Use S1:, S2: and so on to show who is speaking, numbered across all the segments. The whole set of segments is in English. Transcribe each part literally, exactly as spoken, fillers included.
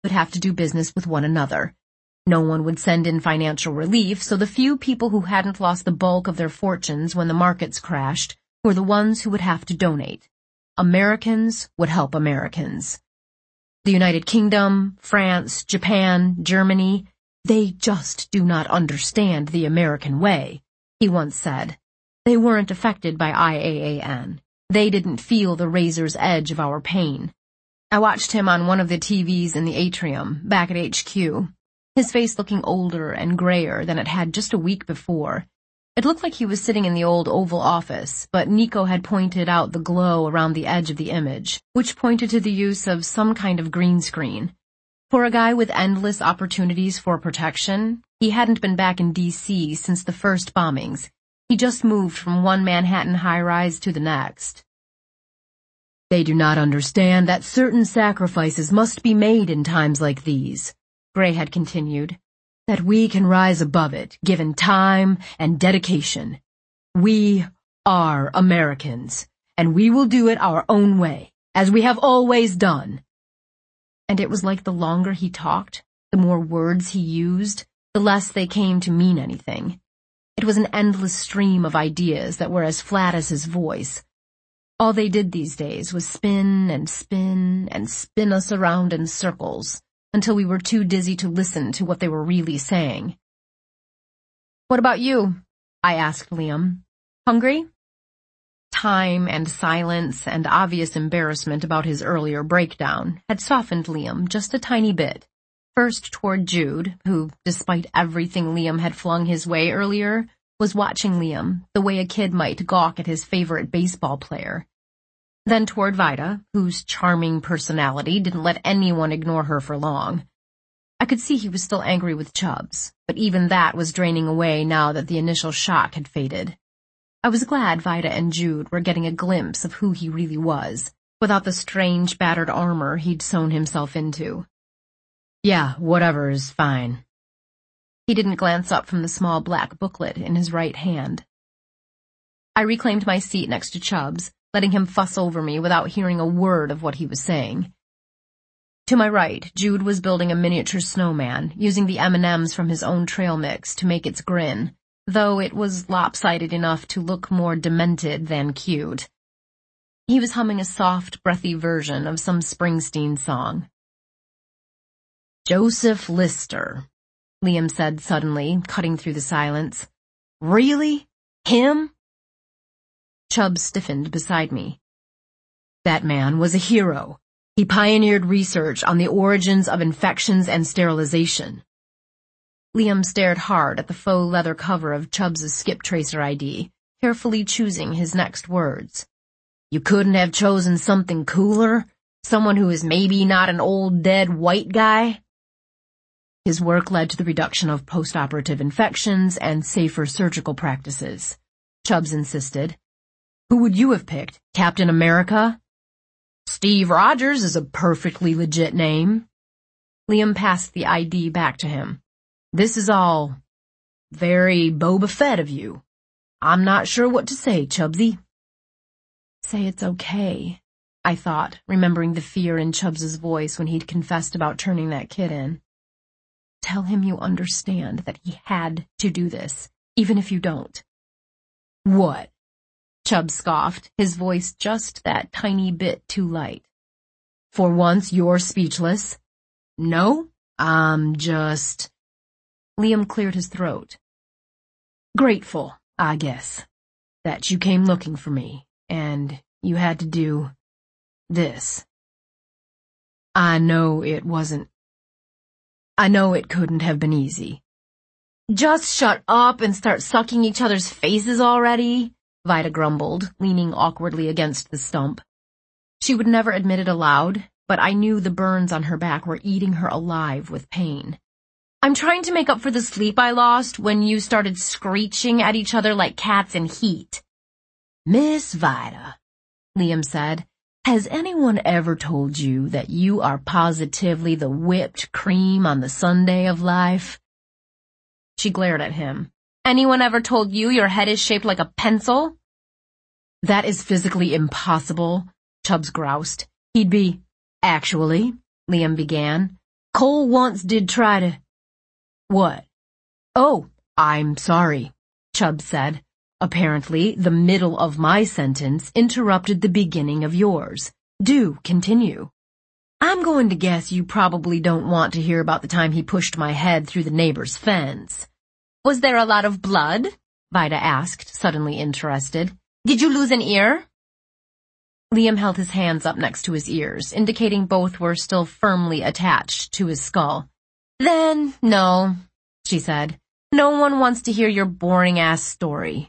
S1: would have to do business with one another. No one would send in financial relief, so the few people who hadn't lost the bulk of their fortunes when the markets crashed were the ones who would have to donate. Americans would help Americans. The United Kingdom, France, Japan, Germany, they just do not understand the American way, he once said. They weren't affected by I A A N. They didn't feel the razor's edge of our pain. I watched him on one of the T Vs in the atrium, back at H Q, his face looking older and grayer than it had just a week before. It looked like he was sitting in the old Oval Office, but Nico had pointed out the glow around the edge of the image, which pointed to the use of some kind of green screen. For a guy with endless opportunities for protection, he hadn't been back in D C since the first bombings. He just moved from one Manhattan high-rise to the next. They do not understand that certain sacrifices must be made in times like these, Gray had continued, that we can rise above it, given time and dedication. We are Americans, and we will do it our own way, as we have always done. And it was like the longer he talked, the more words he used, the less they came to mean anything. It was an endless stream of ideas that were as flat as his voice. All they did these days was spin and spin and spin us around in circles, until we were too dizzy to listen to what they were really saying. "What about you?" I asked Liam. "Hungry?" Time and silence and obvious embarrassment about his earlier breakdown had softened Liam just a tiny bit. First toward Jude, who, despite everything Liam had flung his way earlier, was watching Liam the way a kid might gawk at his favorite baseball player. Then toward Vida, whose charming personality didn't let anyone ignore her for long. I could see he was still angry with Chubbs, but even that was draining away now that the initial shock had faded. I was glad Vida and Jude were getting a glimpse of who he really was, without the strange battered armor he'd sewn himself into. "Yeah, whatever is fine." He didn't glance up from the small black booklet in his right hand. I reclaimed my seat next to Chubbs, letting him fuss over me without hearing a word of what he was saying. To my right, Jude was building a miniature snowman, using the M and M's from his own trail mix to make its grin, though it was lopsided enough to look more demented than cute. He was humming a soft, breathy version of some Springsteen song. "Joseph Lister," Liam said suddenly, cutting through the silence. "Really? Him?" Chubbs stiffened beside me. "That man was a hero. He pioneered research on the origins of infections and sterilization." Liam stared hard at the faux leather cover of Chubbs's Skip Tracer I D, carefully choosing his next words. "You couldn't have chosen something cooler? Someone who is maybe not an old dead white guy?" His work led to the reduction of post-operative infections and safer surgical practices. Chubbs insisted. "Who would you have picked? Captain America?" "Steve Rogers is a perfectly legit name." Liam passed the I D back to him. "This is all very Boba Fett of you. I'm not sure what to say, Chubbsy." Say it's okay, I thought, remembering the fear in Chubbs's voice when he'd confessed about turning that kid in. Tell him you understand that he had to do this, even if you don't. "What?" Chubbs scoffed, his voice just that tiny bit too light. "For once you're speechless?" "No, I'm just—" Liam cleared his throat. "Grateful, I guess, that you came looking for me, and you had to do this. I know it wasn't. I know it couldn't have been easy." "Just shut up and start sucking each other's faces already," Vida grumbled, leaning awkwardly against the stump. She would never admit it aloud, but I knew the burns on her back were eating her alive with pain. "I'm trying to make up for the sleep I lost when you started screeching at each other like cats in heat." "Miss Vida," Liam said, "has anyone ever told you that you are positively the whipped cream on the sundae of life?" She glared at him. "Anyone ever told you your head is shaped like a pencil?" "That is physically impossible," Chubbs groused. "He'd be—" "Actually," Liam began, Cole once did try to... What? Oh, I'm sorry, Chubb said. Apparently, the middle of my sentence interrupted the beginning of yours. Do continue. I'm going to guess you probably don't want to hear about the time he pushed my head through the neighbor's fence. Was there a lot of blood? Vida asked, suddenly interested. Did you lose an ear? Liam held his hands up next to his ears, indicating both were still firmly attached to his skull. Then, no, she said. No one wants to hear your boring-ass story.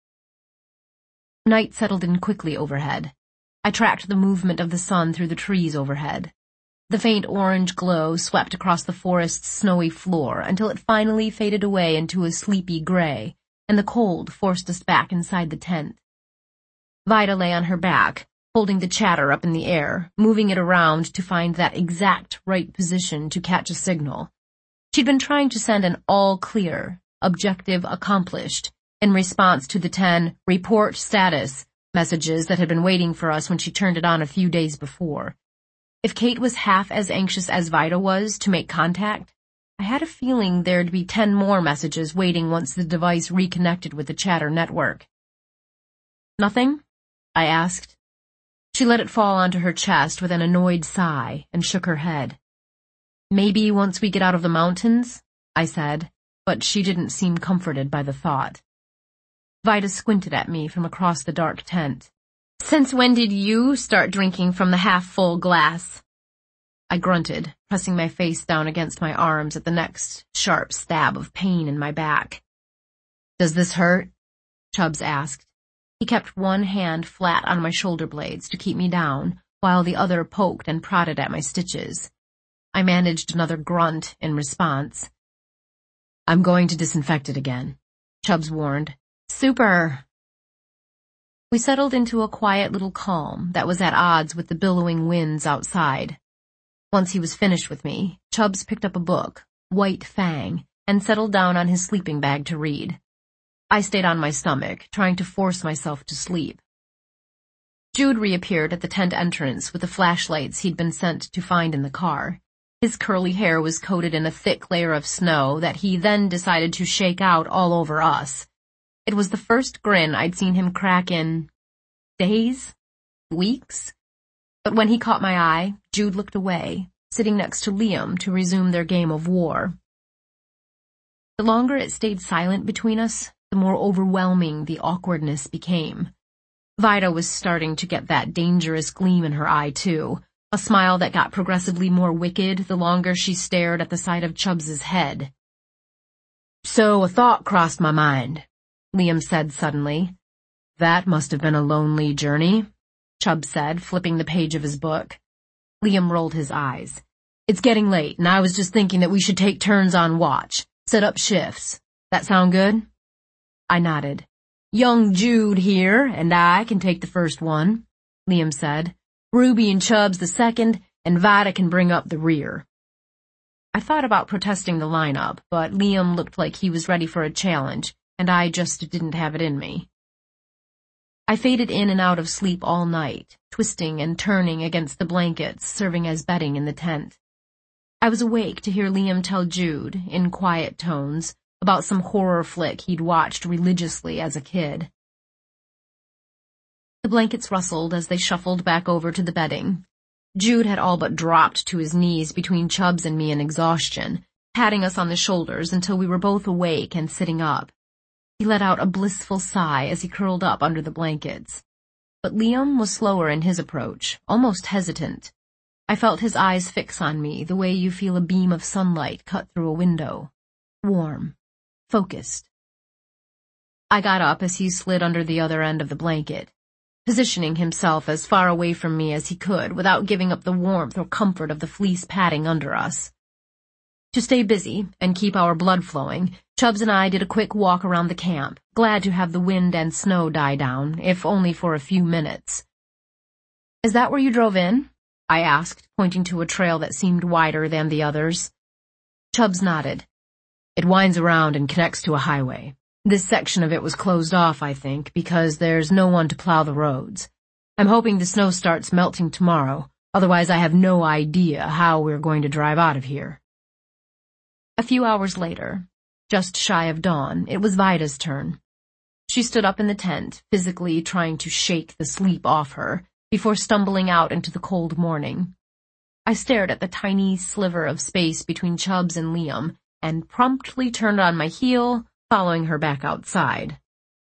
S1: Night settled in quickly overhead. I tracked the movement of the sun through the trees overhead. The faint orange glow swept across the forest's snowy floor until it finally faded away into a sleepy gray, and the cold forced us back inside the tent. Vida lay on her back, holding the chatter up in the air, moving it around to find that exact right position to catch a signal. She'd been trying to send an all-clear, objective accomplished, in response to the ten report status messages that had been waiting for us when she turned it on a few days before. If Kate was half as anxious as Vida was to make contact, I had a feeling there'd be ten more messages waiting once the device reconnected with the chatter network. Nothing? I asked. She let it fall onto her chest with an annoyed sigh and shook her head. Maybe once we get out of the mountains, I said, but she didn't seem comforted by the thought. Vida squinted at me from across the dark tent. Since when did you start drinking from the half-full glass? I grunted, pressing my face down against my arms at the next sharp stab of pain in my back. Does this hurt? Chubbs asked. He kept one hand flat on my shoulder blades to keep me down, while the other poked and prodded at my stitches. I managed another grunt in response. I'm going to disinfect it again, Chubbs warned. Super. We settled into a quiet little calm that was at odds with the billowing winds outside. Once he was finished with me, Chubbs picked up a book, White Fang, and settled down on his sleeping bag to read. I stayed on my stomach, trying to force myself to sleep. Jude reappeared at the tent entrance with the flashlights he'd been sent to find in the car. His curly hair was coated in a thick layer of snow that he then decided to shake out all over us. It was the first grin I'd seen him crack in days, weeks. But when he caught my eye, Jude looked away, sitting next to Liam to resume their game of war. The longer it stayed silent between us, the more overwhelming the awkwardness became. Vida was starting to get that dangerous gleam in her eye, too, a smile that got progressively more wicked the longer she stared at the side of Chubbs's head. So a thought crossed my mind, Liam said suddenly. That must have been a lonely journey, Chubbs said, flipping the page of his book. Liam rolled his eyes. It's getting late, and I was just thinking that we should take turns on watch, set up shifts. That sound good? I nodded. Young Jude here, and I can take the first one, Liam said. Ruby and Chubbs the second, and Vida can bring up the rear. I thought about protesting the lineup, but Liam looked like he was ready for a challenge, and I just didn't have it in me. I faded in and out of sleep all night, twisting and turning against the blankets, serving as bedding in the tent. I was awake to hear Liam tell Jude, in quiet tones, about some horror flick he'd watched religiously as a kid. The blankets rustled as they shuffled back over to the bedding. Jude had all but dropped to his knees between Chubbs and me in exhaustion, patting us on the shoulders until we were both awake and sitting up. He let out a blissful sigh as he curled up under the blankets. But Liam was slower in his approach, almost hesitant. I felt his eyes fix on me the way you feel a beam of sunlight cut through a window. Warm. Focused. I got up as he slid under the other end of the blanket, positioning himself as far away from me as he could without giving up the warmth or comfort of the fleece padding under us. To stay busy and keep our blood flowing, Chubbs and I did a quick walk around the camp, glad to have the wind and snow die down, if only for a few minutes. Is that where you drove in? I asked, pointing to a trail that seemed wider than the others. Chubbs nodded. It winds around and connects to a highway. This section of it was closed off, I think, because there's no one to plow the roads. I'm hoping the snow starts melting tomorrow, Otherwise, I have no idea how we're going to drive out of here. A few hours later, just shy of dawn, it was Vida's turn. She stood up in the tent, physically trying to shake the sleep off her, before stumbling out into the cold morning. I stared at the tiny sliver of space between Chubbs and Liam, and promptly turned on my heel, following her back outside.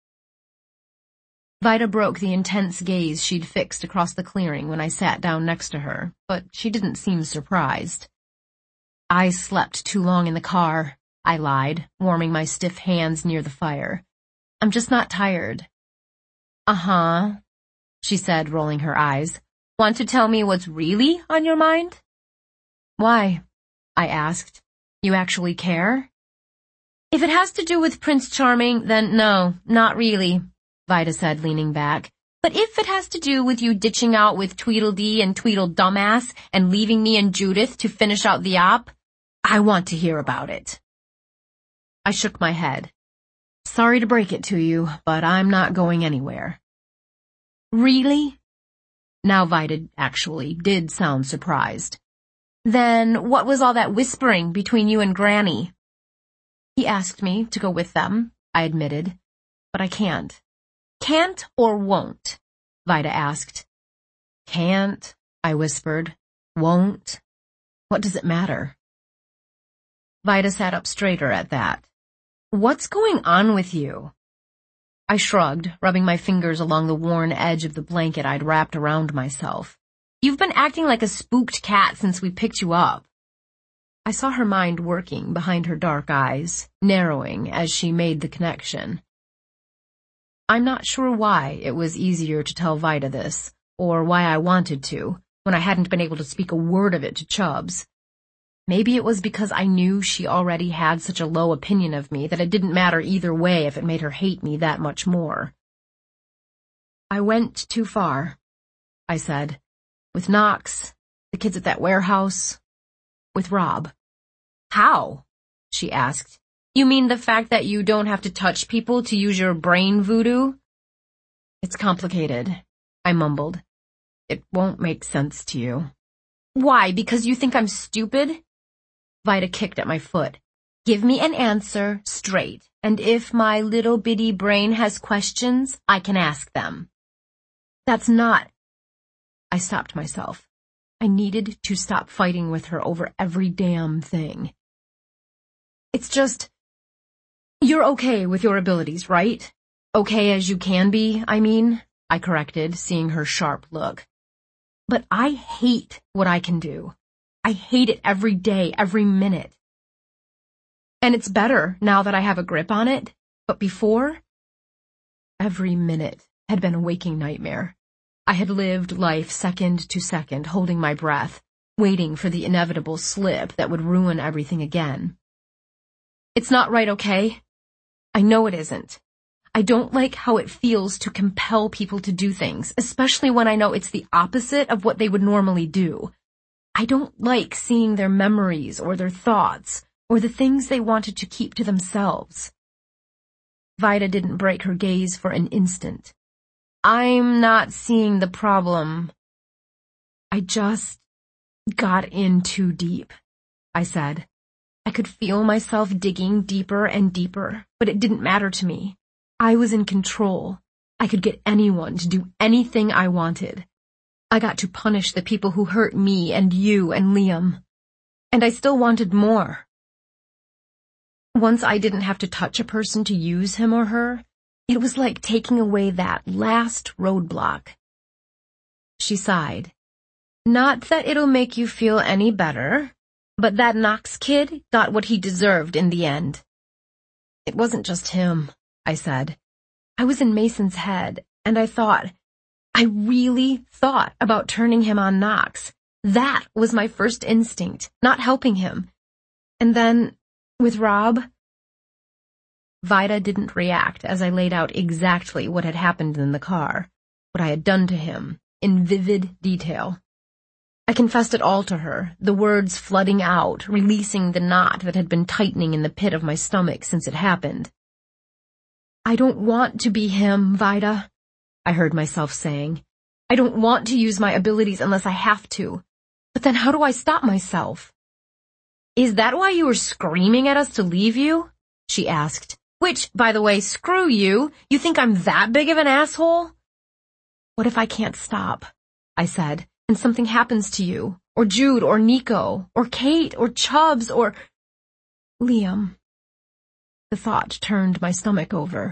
S1: Vida broke the intense gaze she'd fixed across the clearing when I sat down next to her, but she didn't seem surprised. I slept too long in the car, I lied, warming my stiff hands near the fire. I'm just not tired. Uh-huh, she said, rolling her eyes. Want to tell me what's really on your mind? Why? I asked. You actually care? If it has to do with Prince Charming, then no, not really, Vida said, leaning back. But if it has to do with you ditching out with Tweedledee and Tweedledumbass and leaving me and Judith to finish out the op, I want to hear about it. I shook my head. Sorry to break it to you, but I'm not going anywhere. Really? Now Vida actually did sound surprised. Then what was all that whispering between you and Granny? He asked me to go with them, I admitted, but I can't. Can't or won't? Vida asked. Can't, I whispered. Won't? What does it matter? Vida sat up straighter at that. What's going on with you? I shrugged, rubbing my fingers along the worn edge of the blanket I'd wrapped around myself. You've been acting like a spooked cat since we picked you up. I saw her mind working behind her dark eyes, narrowing as she made the connection. I'm not sure why it was easier to tell Vida this, or why I wanted to, when I hadn't been able to speak a word of it to Chubbs. Maybe it was because I knew she already had such a low opinion of me that it didn't matter either way if it made her hate me that much more. I went too far, I said. With Knox, the kids at that warehouse, with Rob. How? She asked. You mean the fact that you don't have to touch people to use your brain voodoo? It's complicated, I mumbled. It won't make sense to you. Why, because you think I'm stupid? Vida kicked at my foot. Give me an answer straight, and if my little bitty brain has questions, I can ask them. That's not... I stopped myself. I needed to stop fighting with her over every damn thing. It's just... You're okay with your abilities, right? Okay as you can be, I mean, I corrected, seeing her sharp look. But I hate what I can do. I hate it every day, every minute. And it's better now that I have a grip on it, but before, every minute had been a waking nightmare. I had lived life second to second, holding my breath, waiting for the inevitable slip that would ruin everything again. It's not right, okay? I know it isn't. I don't like how it feels to compel people to do things, especially when I know it's the opposite of what they would normally do. I don't like seeing their memories or their thoughts or the things they wanted to keep to themselves. Vida didn't break her gaze for an instant. I'm not seeing the problem. I just got in too deep, I said. I could feel myself digging deeper and deeper, but it didn't matter to me. I was in control. I could get anyone to do anything I wanted. I got to punish the people who hurt me and you and Liam. And I still wanted more. Once I didn't have to touch a person to use him or her, it was like taking away that last roadblock. She sighed. Not that it'll make you feel any better, but that Knox kid got what he deserved in the end. It wasn't just him, I said. I was in Mason's head, and I thought, I really thought about turning him on Knox. That was my first instinct, not helping him. And then, with Rob... Vida didn't react as I laid out exactly what had happened in the car, what I had done to him, in vivid detail. I confessed it all to her, the words flooding out, releasing the knot that had been tightening in the pit of my stomach since it happened. I don't want to be him, Vida, I heard myself saying. I don't want to use my abilities unless I have to. But then how do I stop myself? Is that why you were screaming at us to leave you? She asked. Which, by the way, screw you. You think I'm that big of an asshole? What if I can't stop? I said, and something happens to you, or Jude, or Nico, or Kate, or Chubbs, or Liam. The thought turned my stomach over.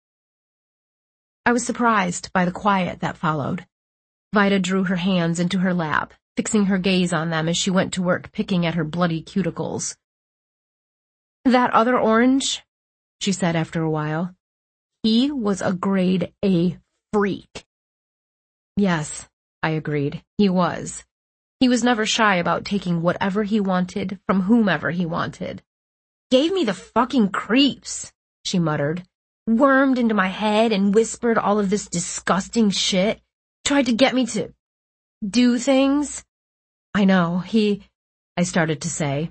S1: I was surprised by the quiet that followed. Vida drew her hands into her lap, fixing her gaze on them as she went to work picking at her bloody cuticles. That other orange, she said after a while, he was a grade A freak. Yes, I agreed, he was. He was never shy about taking whatever he wanted from whomever he wanted. Gave me the fucking creeps, she muttered. Wormed into my head and whispered all of this disgusting shit. Tried to get me to do things. I know, he, I started to say.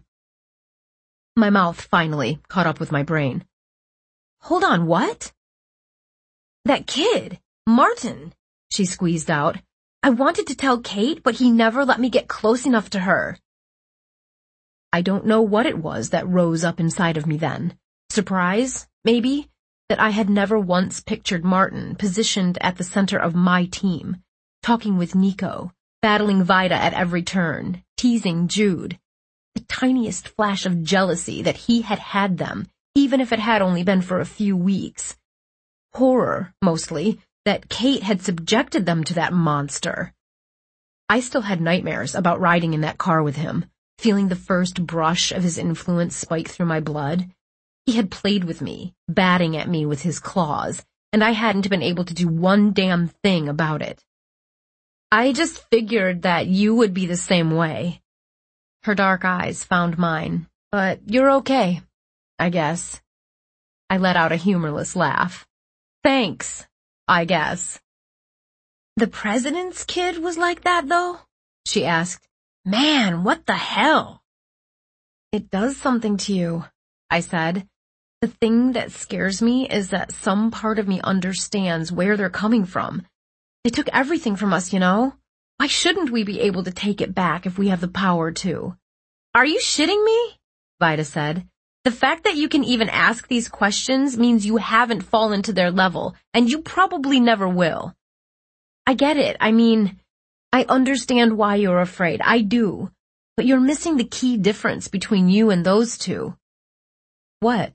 S1: My mouth finally caught up with my brain. Hold on, what? That kid, Martin, she squeezed out. I wanted to tell Kate, but he never let me get close enough to her. I don't know what it was that rose up inside of me then. Surprise, maybe, that I had never once pictured Martin positioned at the center of my team, talking with Nico, battling Vida at every turn, teasing Jude. The tiniest flash of jealousy that he had had them, even if it had only been for a few weeks. Horror, mostly, that Kate had subjected them to that monster. I still had nightmares about riding in that car with him, feeling the first brush of his influence spike through my blood. He had played with me, batting at me with his claws, and I hadn't been able to do one damn thing about it. I just figured that you would be the same way. Her dark eyes found mine. But you're okay, I guess. I let out a humorless laugh. Thanks, I guess. The president's kid was like that, though? She asked. Man, what the hell? It does something to you, I said. The thing that scares me is that some part of me understands where they're coming from. They took everything from us, you know? Why shouldn't we be able to take it back if we have the power to? Are you shitting me? Vida said. The fact that you can even ask these questions means you haven't fallen to their level, and you probably never will. I get it. I mean, I understand why you're afraid. I do. But you're missing the key difference between you and those two. What?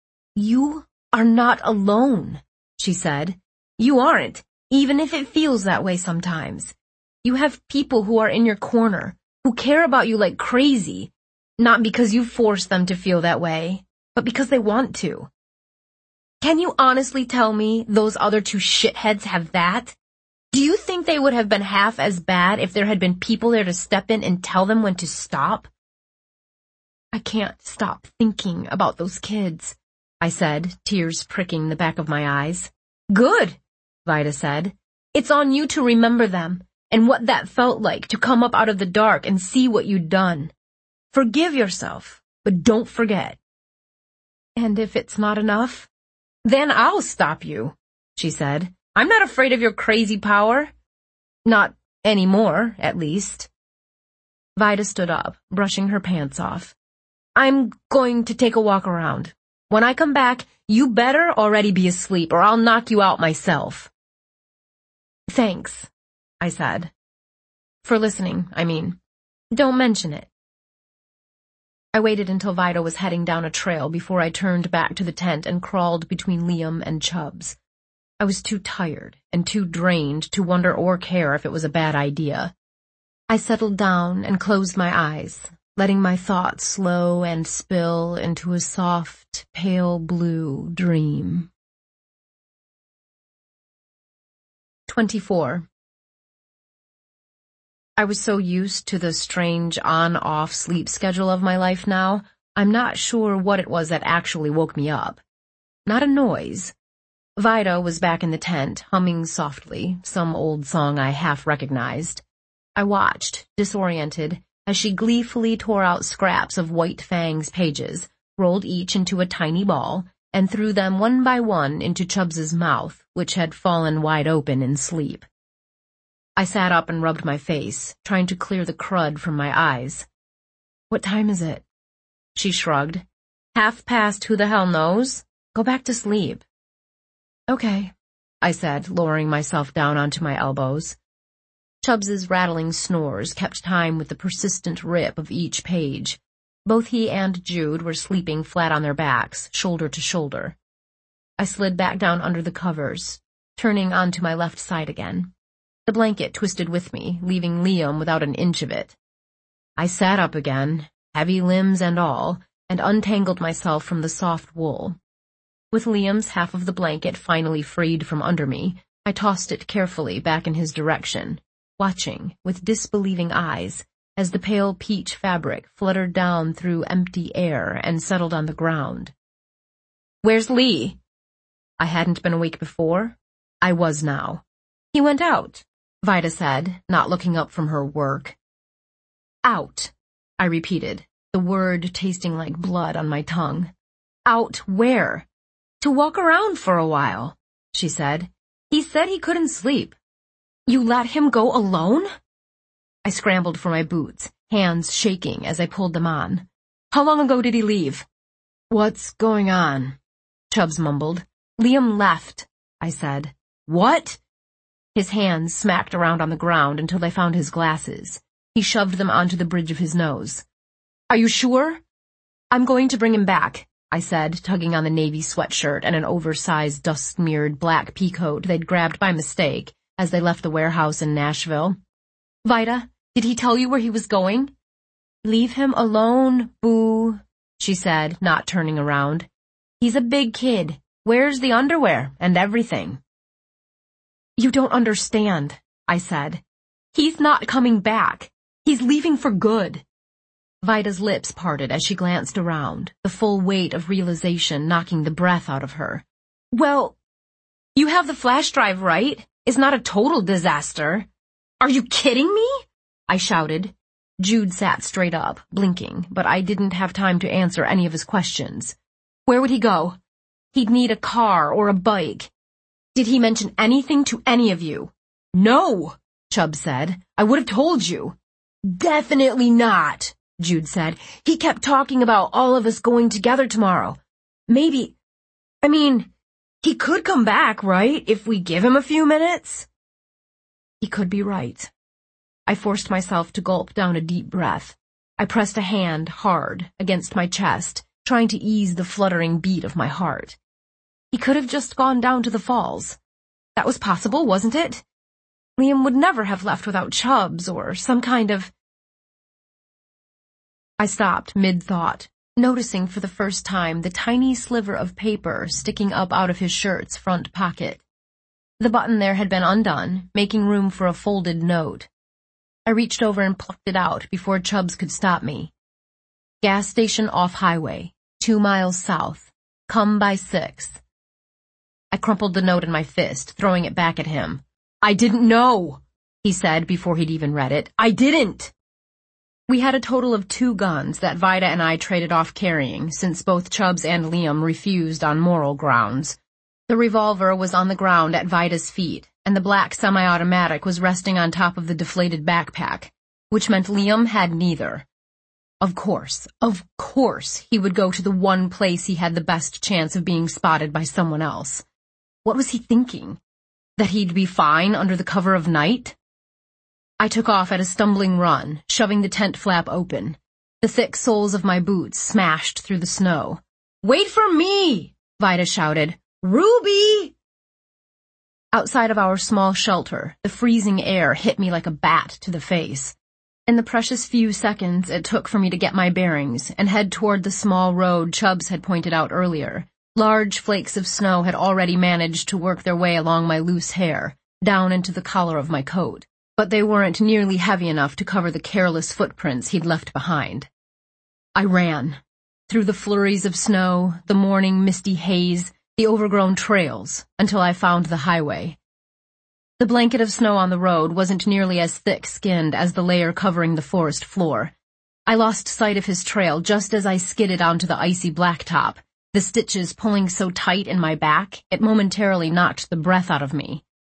S1: You are not alone, she said. You aren't, even if it feels that way sometimes. You have people who are in your corner, who care about you like crazy, not because you force them to feel that way, but because they want to. Can you honestly tell me those other two shitheads have that? Do you think they would have been half as bad if there had been people there to step in and tell them when to stop? I can't stop thinking about those kids, I said, tears pricking the back of my eyes. Good, Vida said. It's on you to remember them, and what that felt like to come up out of the dark and see what you'd done. Forgive yourself, but don't forget. And if it's not enough, then I'll stop you, she said. I'm not afraid of your crazy power. Not anymore, at least. Vida stood up, brushing her pants off. I'm going to take a walk around. When I come back, you better already be asleep or I'll knock you out myself. Thanks, I said. For listening, I mean. Don't mention it. I waited until Vida was heading down a trail before I turned back to the tent and crawled between Liam and Chubbs. I was too tired and too drained to wonder or care if it was a bad idea. I settled down and closed my eyes, letting my thoughts slow and spill into a soft, pale blue dream. twenty-four. I was so used to the strange on-off sleep schedule of my life now, I'm not sure what it was that actually woke me up. Not a noise. Vida was back in the tent, humming softly, some old song I half recognized. I watched, disoriented, as she gleefully tore out scraps of White Fang's pages, rolled each into a tiny ball, and threw them one by one into Chubbs's mouth, which had fallen wide open in sleep. I sat up and rubbed my face, trying to clear the crud from my eyes. What time is it? She shrugged. Half past who the hell knows? Go back to sleep. Okay, I said, lowering myself down onto my elbows. Chubbs's rattling snores kept time with the persistent rip of each page. Both he and Jude were sleeping flat on their backs, shoulder to shoulder. I slid back down under the covers, turning onto my left side again. The blanket twisted with me, leaving Liam without an inch of it. I sat up again, heavy limbs and all, and untangled myself from the soft wool. With Liam's half of the blanket finally freed from under me, I tossed it carefully back in his direction, watching, with disbelieving eyes, as the pale peach fabric fluttered down through empty air and settled on the ground. Where's Lee? I hadn't been awake before. I was now. He went out, Vida said, not looking up from her work. Out, I repeated, the word tasting like blood on my tongue. Out where? To walk around for a while, she said. He said he couldn't sleep. You let him go alone? I scrambled for my boots, hands shaking as I pulled them on. How long ago did he leave? What's going on? Chubbs mumbled. Liam left, I said. What? His hands smacked around on the ground until they found his glasses. He shoved them onto the bridge of his nose. Are you sure? I'm going to bring him back, I said, tugging on the navy sweatshirt and an oversized, dust-smeared black peacoat they'd grabbed by mistake as they left the warehouse in Nashville. Vida, did he tell you where he was going? Leave him alone, boo, she said, not turning around. He's a big kid. Where's the underwear and everything? You don't understand, I said. He's not coming back. He's leaving for good. Vida's lips parted as she glanced around, the full weight of realization knocking the breath out of her. Well, you have the flash drive, right? It's not a total disaster. Are you kidding me? I shouted. Jude sat straight up, blinking, but I didn't have time to answer any of his questions. Where would he go? He'd need a car or a bike. Did he mention anything to any of you? No, Chubb said. I would have told you. Definitely not, Jude said. He kept talking about all of us going together tomorrow. Maybe, I mean, he could come back, right, if we give him a few minutes? He could be right. I forced myself to gulp down a deep breath. I pressed a hand hard against my chest, trying to ease the fluttering beat of my heart. He could have just gone down to the falls. That was possible, wasn't it? Liam would never have left without Chubbs or some kind of... I stopped mid-thought, noticing for the first time the tiny sliver of paper sticking up out of his shirt's front pocket. The button there had been undone, making room for a folded note. I reached over and plucked it out before Chubbs could stop me. Gas station off highway, two miles south. Come by six. I crumpled the note in my fist, throwing it back at him. I didn't know, he said before he'd even read it. I didn't. We had a total of two guns that Vida and I traded off carrying, since both Chubbs and Liam refused on moral grounds. The revolver was on the ground at Vida's feet, and the black semi-automatic was resting on top of the deflated backpack, which meant Liam had neither. Of course, of course, he would go to the one place he had the best chance of being spotted by someone else. What was he thinking? That he'd be fine under the cover of night? I took off at a stumbling run, shoving the tent flap open. The thick soles of my boots smashed through the snow. Wait for me! Vida shouted. Ruby! Outside of our small shelter, the freezing air hit me like a bat to the face. In the precious few seconds it took for me to get my bearings and head toward the small road Chubbs had pointed out earlier, large flakes of snow had already managed to work their way along my loose hair, down into the collar of my coat, but they weren't nearly heavy enough to cover the careless footprints he'd left behind. I ran, through the flurries of snow, the morning misty haze, the overgrown trails, until I found the highway. The blanket of snow on the road wasn't nearly as thick-skinned as the layer covering the forest floor. I lost sight of his trail just as I skidded onto the icy blacktop, the stitches pulling so tight in my back it momentarily knocked the breath out of me.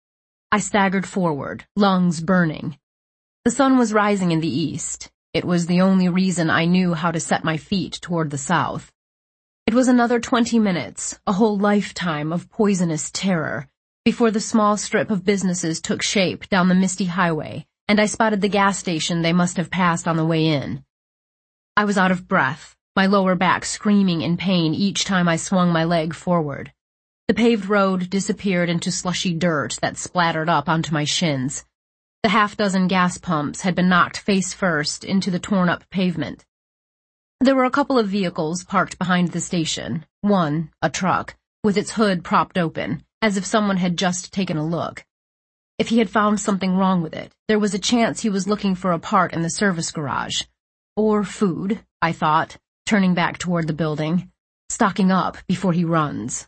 S1: I staggered forward, lungs burning. The sun was rising in the east. It was the only reason I knew how to set my feet toward the south. It was another twenty minutes, a whole lifetime of poisonous terror, before the small strip of businesses took shape down the misty highway, and I spotted the gas station they must have passed on the way in. I was out of breath, my lower back screaming in pain each time I swung my leg forward. The paved road disappeared into slushy dirt that splattered up onto my shins. The half-dozen gas pumps had been knocked face first into the torn-up pavement. There were a couple of vehicles parked behind the station, one, a truck, with its hood propped open, as if someone had just taken a look. If he had found something wrong with it, there was a chance he was looking for a part in the service garage. Or food, I thought, turning back toward the building, stocking up before he runs.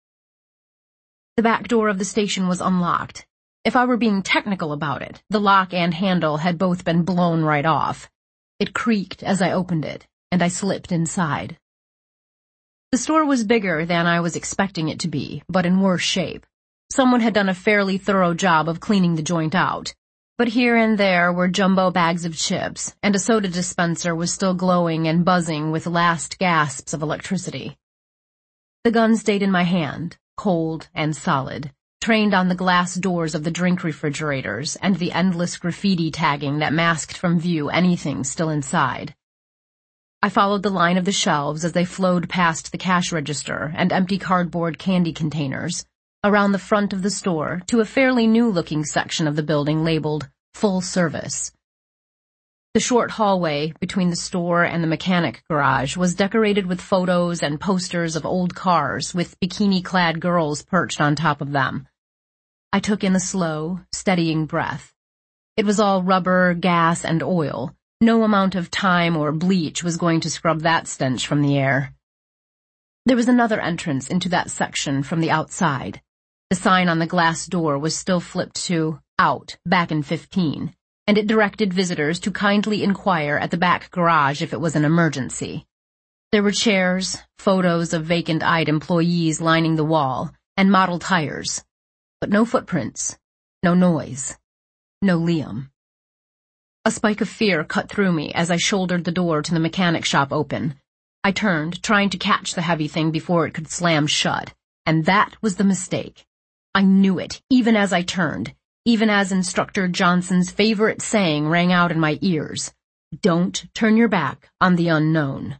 S1: The back door of the station was unlocked. If I were being technical about it, the lock and handle had both been blown right off. It creaked as I opened it, and I slipped inside. The store was bigger than I was expecting it to be, but in worse shape. Someone had done a fairly thorough job of cleaning the joint out, but here and there were jumbo bags of chips, and a soda dispenser was still glowing and buzzing with last gasps of electricity. The gun stayed in my hand, cold and solid, trained on the glass doors of the drink refrigerators and the endless graffiti tagging that masked from view anything still inside. I followed the line of the shelves as they flowed past the cash register and empty cardboard candy containers, around the front of the store to a fairly new-looking section of the building labeled Full Service. The short hallway between the store and the mechanic garage was decorated with photos and posters of old cars with bikini-clad girls perched on top of them. I took in the slow, steadying breath. It was all rubber, gas, and oil. No amount of time or bleach was going to scrub that stench from the air. There was another entrance into that section from the outside. The sign on the glass door was still flipped to Out, back in fifteen, and it directed visitors to kindly inquire at the back garage if it was an emergency. There were chairs, photos of vacant-eyed employees lining the wall, and model tires. But no footprints, no noise, no Liam. A spike of fear cut through me as I shouldered the door to the mechanic shop open. I turned, trying to catch the heavy thing before it could slam shut, and that was the mistake. I knew it, even as I turned, even as Instructor Johnson's favorite saying rang out in my ears. Don't turn your back on the unknown.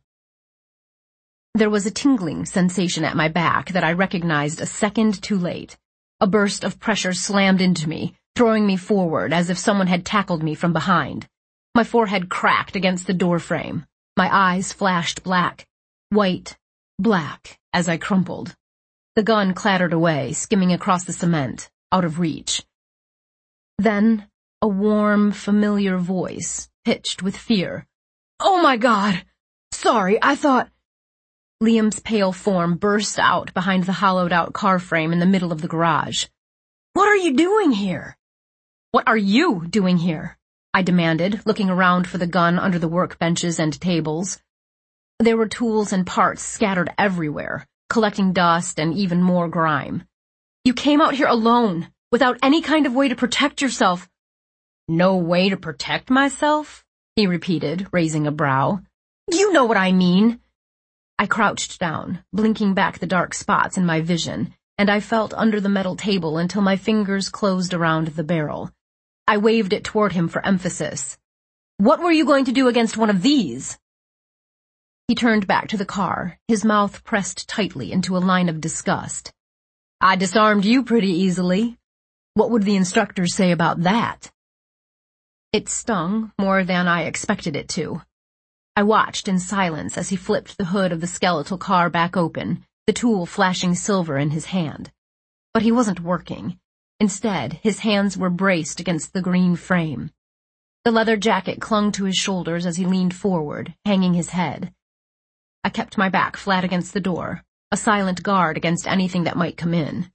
S1: There was a tingling sensation at my back that I recognized a second too late. A burst of pressure slammed into me, throwing me forward as if someone had tackled me from behind. My forehead cracked against the doorframe. My eyes flashed black, white, black, as I crumpled. The gun clattered away, skimming across the cement, out of reach. Then, a warm, familiar voice, pitched with fear. "Oh my God! Sorry, I thought—" Liam's pale form burst out behind the hollowed-out car frame in the middle of the garage. "What are you doing here?" "What are you doing here?" I demanded, looking around for the gun under the workbenches and tables. There were tools and parts scattered everywhere, collecting dust and even more grime. "You came out here alone, without any kind of way to protect yourself." "No way to protect myself?" he repeated, raising a brow. "You know what I mean." I crouched down, blinking back the dark spots in my vision, and I felt under the metal table until my fingers closed around the barrel. I waved it toward him for emphasis. "What were you going to do against one of these?" He turned back to the car, his mouth pressed tightly into a line of disgust. "I disarmed you pretty easily. What would the instructors say about that?" It stung more than I expected it to. I watched in silence as he flipped the hood of the skeletal car back open, the tool flashing silver in his hand. But he wasn't working. Instead, his hands were braced against the green frame. The leather jacket clung to his shoulders as he leaned forward, hanging his head. I kept my back flat against the door, a silent guard against anything that might come in.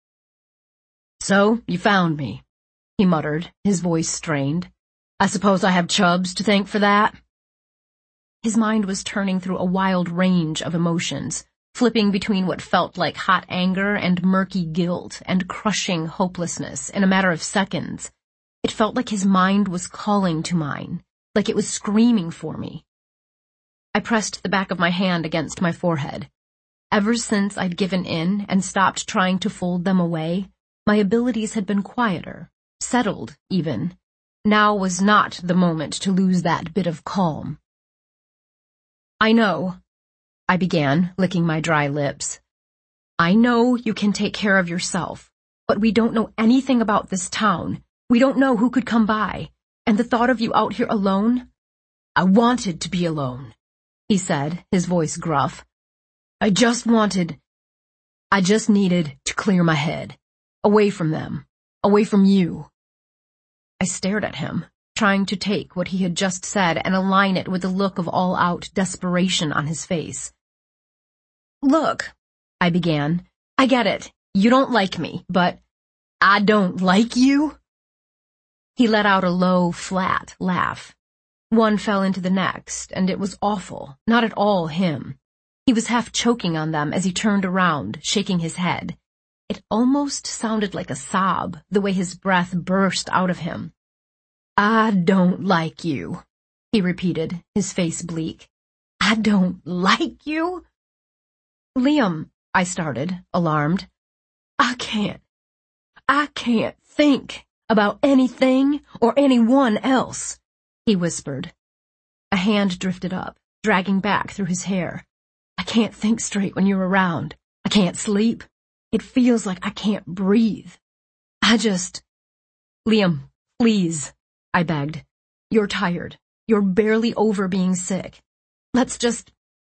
S1: "So, you found me," he muttered, his voice strained. "I suppose I have Chubbs to thank for that?" His mind was turning through a wild range of emotions, flipping between what felt like hot anger and murky guilt and crushing hopelessness in a matter of seconds. It felt like his mind was calling to mine, like it was screaming for me. I pressed the back of my hand against my forehead. Ever since I'd given in and stopped trying to fold them away, my abilities had been quieter, settled even. Now was not the moment to lose that bit of calm. I know, I began, licking my dry lips. I know you can take care of yourself, but we don't know anything about this town. We don't know who could come by, and the thought of you out here alone? I wanted to be alone, he said, his voice gruff. I just wanted, I just needed to clear my head, away from them, away from you. I stared at him, trying to take what he had just said and align it with the look of all-out desperation on his face. Look, I began, I get it. You don't like me, but I don't like you? He let out a low, flat laugh. One fell into the next, and it was awful, not at all him. He was half choking on them as he turned around, shaking his head. It almost sounded like a sob, the way his breath burst out of him. I don't like you, he repeated, his face bleak. I don't like you? Liam, I started, alarmed. I can't, I can't think about anything or anyone else, he whispered. A hand drifted up, dragging back through his hair. I can't think straight when you're around. I can't sleep. It feels like I can't breathe. I just... Liam, please, I begged. You're tired. You're barely over being sick. Let's just...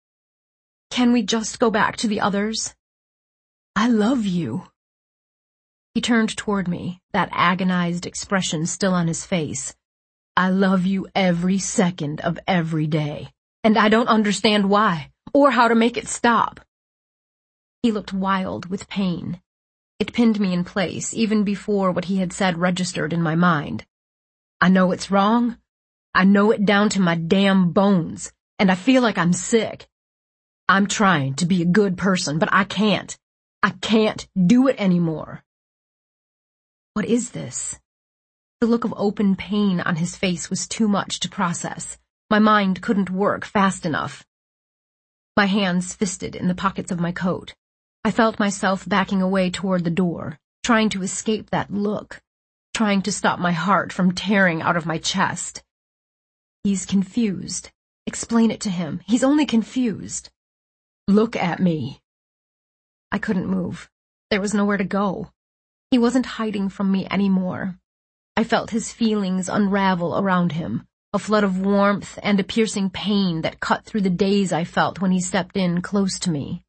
S1: Can we just go back to the others? I love you. He turned toward me, that agonized expression still on his face. I love you every second of every day, and I don't understand why, or how to make it stop. He looked wild with pain. It pinned me in place, even before what he had said registered in my mind. I know it's wrong. I know it down to my damn bones, and I feel like I'm sick. I'm trying to be a good person, but I can't. I can't do it anymore. What is this? The look of open pain on his face was too much to process. My mind couldn't work fast enough. My hands fisted in the pockets of my coat. I felt myself backing away toward the door, trying to escape that look, trying to stop my heart from tearing out of my chest. He's confused. Explain it to him. He's only confused. Look at me. I couldn't move. There was nowhere to go. He wasn't hiding from me anymore. I felt his feelings unravel around him, a flood of warmth and a piercing pain that cut through the daze I felt when he stepped in close to me.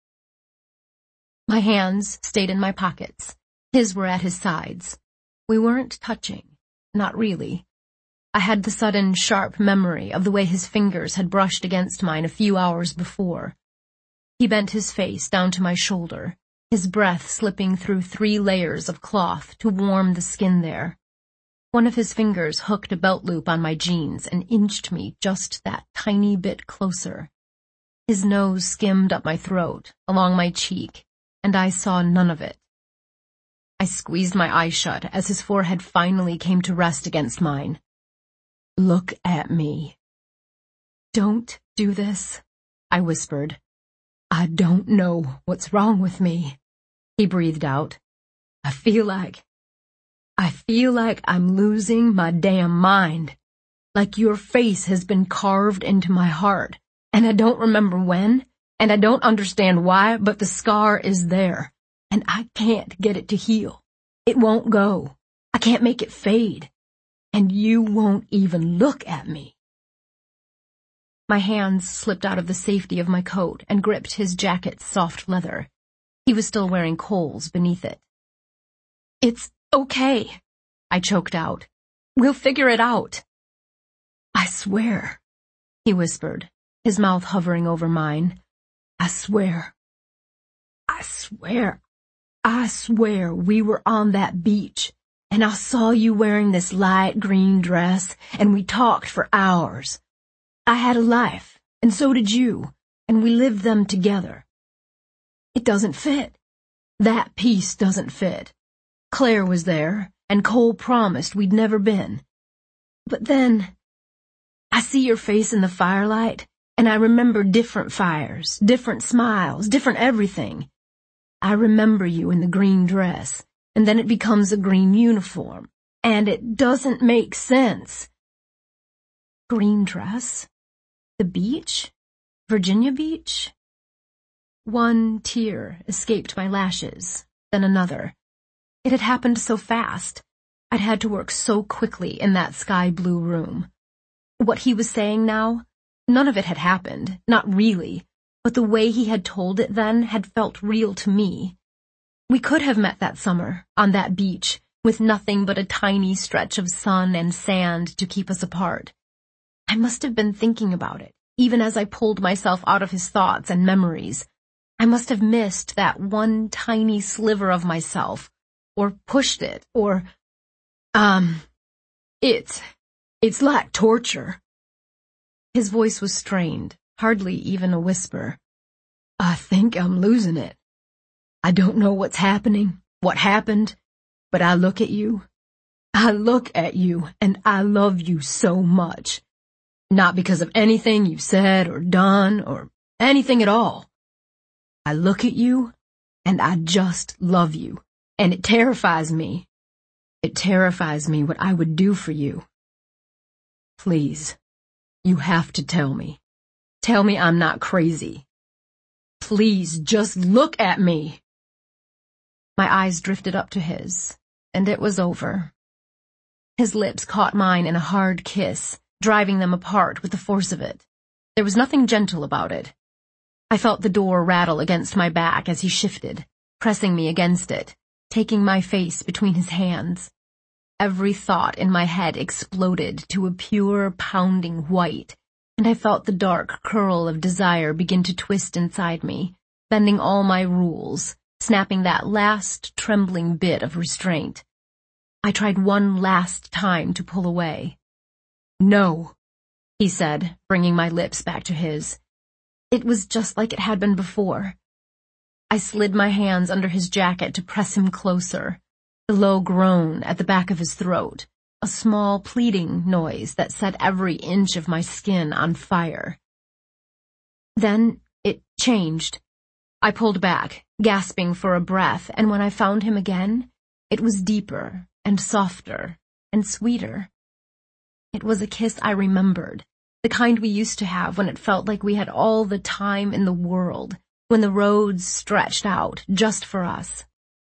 S1: My hands stayed in my pockets. His were at his sides. We weren't touching. Not really. I had the sudden, sharp memory of the way his fingers had brushed against mine a few hours before. He bent his face down to my shoulder, his breath slipping through three layers of cloth to warm the skin there. One of his fingers hooked a belt loop on my jeans and inched me just that tiny bit closer. His nose skimmed up my throat, along my cheek, and I saw none of it. I squeezed my eyes shut as his forehead finally came to rest against mine. Look at me. Don't do this, I whispered. I don't know what's wrong with me, he breathed out. I feel like, I feel like I'm losing my damn mind. Like your face has been carved into my heart, and I don't remember when, and I don't understand why, but the scar is there, and I can't get it to heal. It won't go. I can't make it fade. And you won't even look at me. My hands slipped out of the safety of my coat and gripped his jacket's soft leather. He was still wearing coals beneath it. It's okay, I choked out. We'll figure it out. I swear, he whispered, his mouth hovering over mine. I swear. I swear. I swear we were on that beach, and I saw you wearing this light green dress, and we talked for hours. I had a life, and so did you, and we lived them together. It doesn't fit. That piece doesn't fit. Claire was there, and Cole promised we'd never been. But then, I see your face in the firelight, and I remember different fires, different smiles, different everything. I remember you in the green dress, and then it becomes a green uniform, and it doesn't make sense. Green dress? The beach? Virginia Beach? One tear escaped my lashes, then another. It had happened so fast. I'd had to work so quickly in that sky-blue room. What he was saying now, none of it had happened, not really, but the way he had told it then had felt real to me. We could have met that summer, on that beach, with nothing but a tiny stretch of sun and sand to keep us apart. I must have been thinking about it, even as I pulled myself out of his thoughts and memories. I must have missed that one tiny sliver of myself, or pushed it, or, um, it's, it's like torture. His voice was strained, hardly even a whisper. I think I'm losing it. I don't know what's happening, what happened, but I look at you. I look at you, and I love you so much. Not because of anything you've said or done or anything at all. I look at you, and I just love you, and it terrifies me. It terrifies me what I would do for you. Please, you have to tell me. Tell me I'm not crazy. Please, just look at me. My eyes drifted up to his, and it was over. His lips caught mine in a hard kiss, driving them apart with the force of it. There was nothing gentle about it. I felt the door rattle against my back as he shifted, pressing me against it, taking my face between his hands. Every thought in my head exploded to a pure, pounding white, and I felt the dark curl of desire begin to twist inside me, bending all my rules, snapping that last trembling bit of restraint. I tried one last time to pull away. No, he said, bringing my lips back to his. It was just like it had been before. I slid my hands under his jacket to press him closer, the low groan at the back of his throat, a small pleading noise that set every inch of my skin on fire. Then it changed. I pulled back, gasping for a breath, and when I found him again, it was deeper and softer and sweeter. It was a kiss I remembered, the kind we used to have when it felt like we had all the time in the world, when the roads stretched out just for us.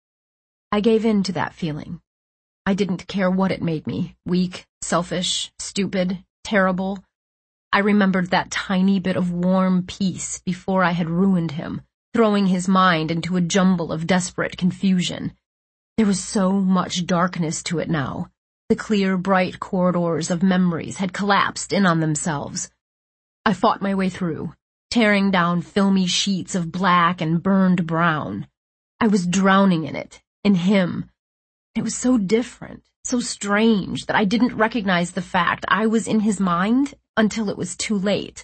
S1: I gave in to that feeling. I didn't care what it made me, weak, selfish, stupid, terrible. I remembered that tiny bit of warm peace before I had ruined him, throwing his mind into a jumble of desperate confusion. There was so much darkness to it now. The clear, bright corridors of memories had collapsed in on themselves. I fought my way through, tearing down filmy sheets of black and burned brown. I was drowning in it, in him. It was so different, so strange that I didn't recognize the fact I was in his mind until it was too late.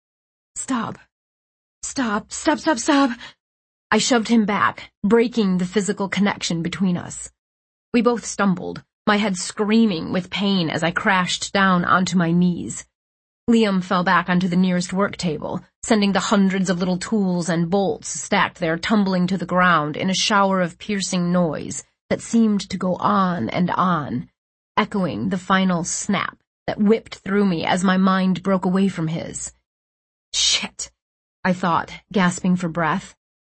S1: Stop. Stop, stop, stop, stop. I shoved him back, breaking the physical connection between us. We both stumbled, my head screaming with pain as I crashed down onto my knees. Liam fell back onto the nearest work table, sending the hundreds of little tools and bolts stacked there tumbling to the ground in a shower of piercing noise that seemed to go on and on, echoing the final snap that whipped through me as my mind broke away from his. Shit, I thought, gasping for breath.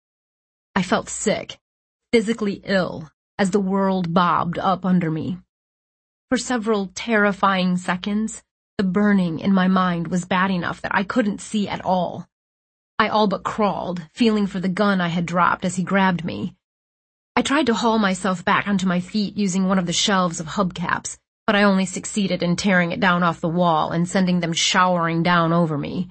S1: I felt sick, physically ill, as the world bobbed up under me. For several terrifying seconds, the burning in my mind was bad enough that I couldn't see at all. I all but crawled, feeling for the gun I had dropped as he grabbed me. I tried to haul myself back onto my feet using one of the shelves of hubcaps, but I only succeeded in tearing it down off the wall and sending them showering down over me.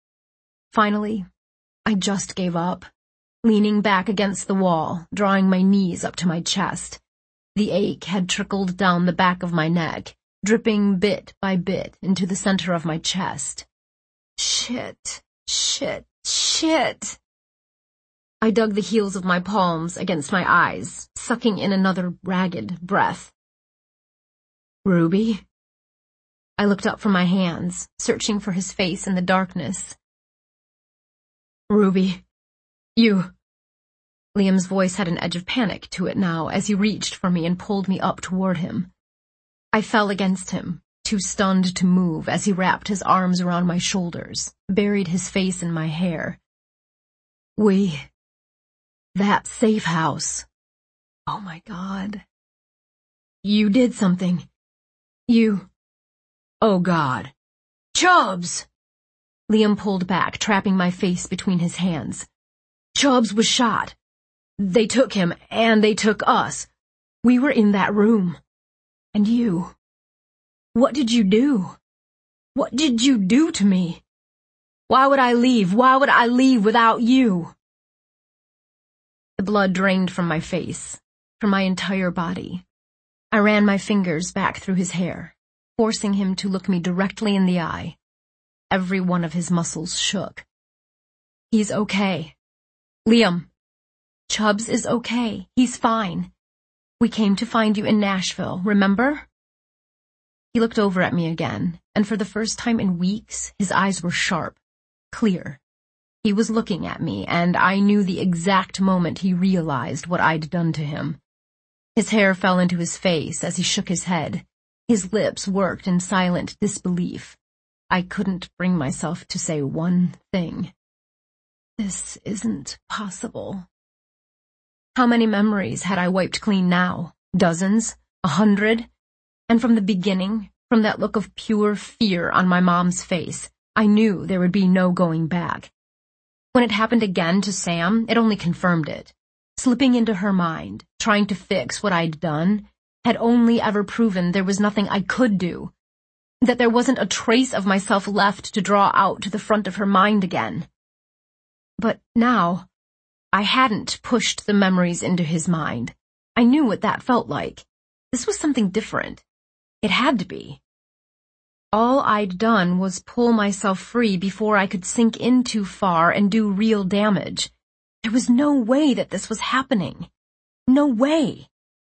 S1: Finally, I just gave up, leaning back against the wall, drawing my knees up to my chest. The ache had trickled down the back of my neck, dripping bit by bit into the center of my chest. Shit, shit, shit. I dug the heels of my palms against my eyes, sucking in another ragged breath. Ruby? I looked up from my hands, searching for his face in the darkness. Ruby, you... Liam's voice had an edge of panic to it now as he reached for me and pulled me up toward him. I fell against him, too stunned to move as he wrapped his arms around my shoulders, buried his face in my hair. We... That safe house. Oh my God. You did something. You... Oh God. Chubbs! Liam pulled back, trapping my face between his hands. Chubbs was shot. They took him, and they took us. We were in that room. And you... What did you do? What did you do to me? Why would I leave? Why would I leave without you? The blood drained from my face, from my entire body. I ran my fingers back through his hair, forcing him to look me directly in the eye. Every one of his muscles shook. He's okay. Liam. Chubbs is okay. He's fine. We came to find you in Nashville, remember? He looked over at me again, and for the first time in weeks, his eyes were sharp, clear. He was looking at me, and I knew the exact moment he realized what I'd done to him. His hair fell into his face as he shook his head. His lips worked in silent disbelief. I couldn't bring myself to say one thing. This isn't possible. How many memories had I wiped clean now? Dozens? A hundred? And from the beginning, from that look of pure fear on my mom's face, I knew there would be no going back. When it happened again to Sam, it only confirmed it. Slipping into her mind, trying to fix what I'd done, had only ever proven there was nothing I could do, that there wasn't a trace of myself left to draw out to the front of her mind again. But now, I hadn't pushed the memories into his mind. I knew what that felt like. This was something different. It had to be. All I'd done was pull myself free before I could sink in too far and do real damage. There was no way that this was happening. No way.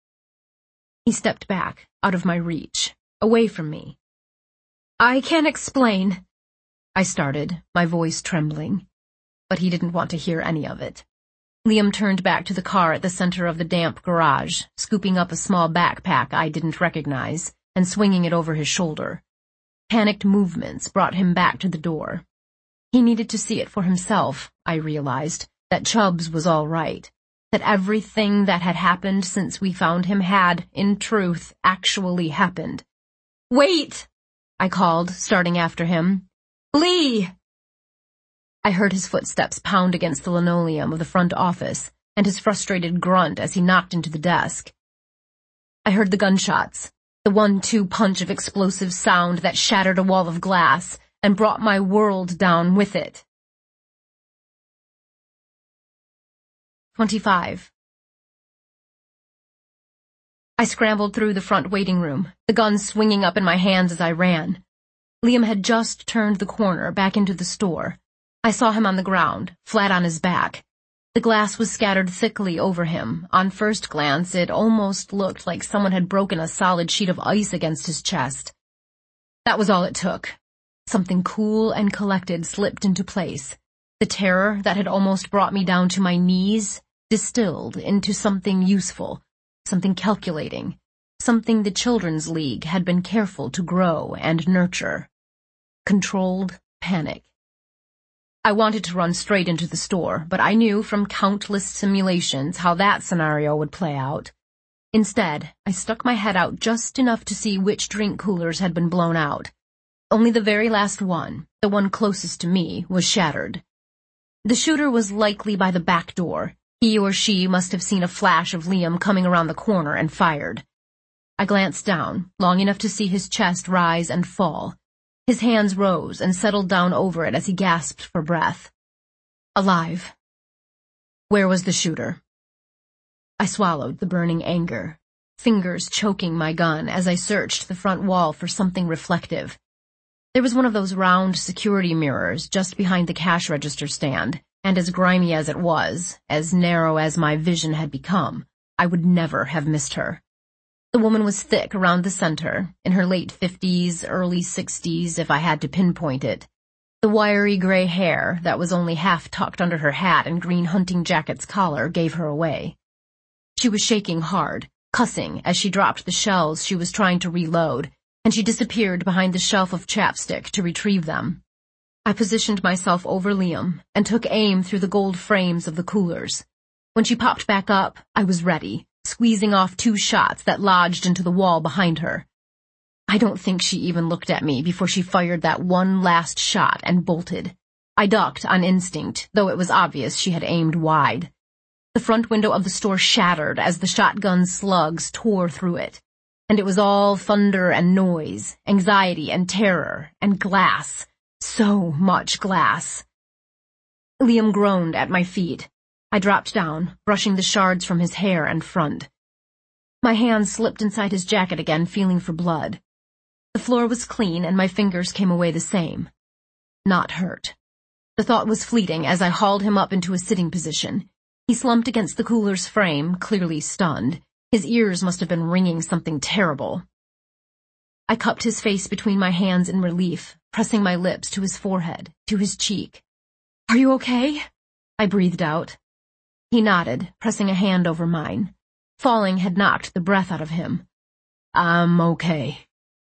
S1: He stepped back, out of my reach, away from me. I can't explain, I started, my voice trembling. But he didn't want to hear any of it. Liam turned back to the car at the center of the damp garage, scooping up a small backpack I didn't recognize and swinging it over his shoulder. Panicked movements brought him back to the door. He needed to see it for himself, I realized, that Chubbs was all right, that everything that had happened since we found him had, in truth, actually happened. Wait! I called, starting after him. Lee! I heard his footsteps pound against the linoleum of the front office, and his frustrated grunt as he knocked into the desk. I heard the gunshots, the one-two punch of explosive sound that shattered a wall of glass and brought my world down with it. Twenty-five. I scrambled through the front waiting room, the gun swinging up in my hands as I ran. Liam had just turned the corner back into the store. I saw him on the ground, flat on his back. The glass was scattered thickly over him. On first glance, it almost looked like someone had broken a solid sheet of ice against his chest. That was all it took. Something cool and collected slipped into place. The terror that had almost brought me down to my knees distilled into something useful, something calculating, something the Children's League had been careful to grow and nurture. Controlled panic. I wanted to run straight into the store, but I knew from countless simulations how that scenario would play out. Instead, I stuck my head out just enough to see which drink coolers had been blown out. Only the very last one, the one closest to me, was shattered. The shooter was likely by the back door. He or she must have seen a flash of Liam coming around the corner and fired. I glanced down, long enough to see his chest rise and fall. His hands rose and settled down over it as he gasped for breath. Alive. Where was the shooter? I swallowed the burning anger, fingers choking my gun as I searched the front wall for something reflective. There was one of those round security mirrors just behind the cash register stand, and as grimy as it was, as narrow as my vision had become, I would never have missed her. The woman was thick around the center, in her late fifties, early sixties if I had to pinpoint it. The wiry gray hair that was only half tucked under her hat and green hunting jacket's collar gave her away. She was shaking hard, cussing as she dropped the shells she was trying to reload, and she disappeared behind the shelf of chapstick to retrieve them. I positioned myself over Liam and took aim through the gold frames of the coolers. When she popped back up, I was ready, squeezing off two shots that lodged into the wall behind her. I don't think she even looked at me before she fired that one last shot and bolted. I ducked on instinct, though it was obvious she had aimed wide. The front window of the store shattered as the shotgun's slugs tore through it, and it was all thunder and noise, anxiety and terror, and glass. So much glass. Liam groaned at my feet. I dropped down, brushing the shards from his hair and front. My hands slipped inside his jacket again, feeling for blood. The floor was clean, and my fingers came away the same. Not hurt. The thought was fleeting as I hauled him up into a sitting position. He slumped against the cooler's frame, clearly stunned. His ears must have been ringing something terrible. I cupped his face between my hands in relief, pressing my lips to his forehead, to his cheek. "Are you okay?" I breathed out. He nodded, pressing a hand over mine. Falling had knocked the breath out of him. "I'm okay."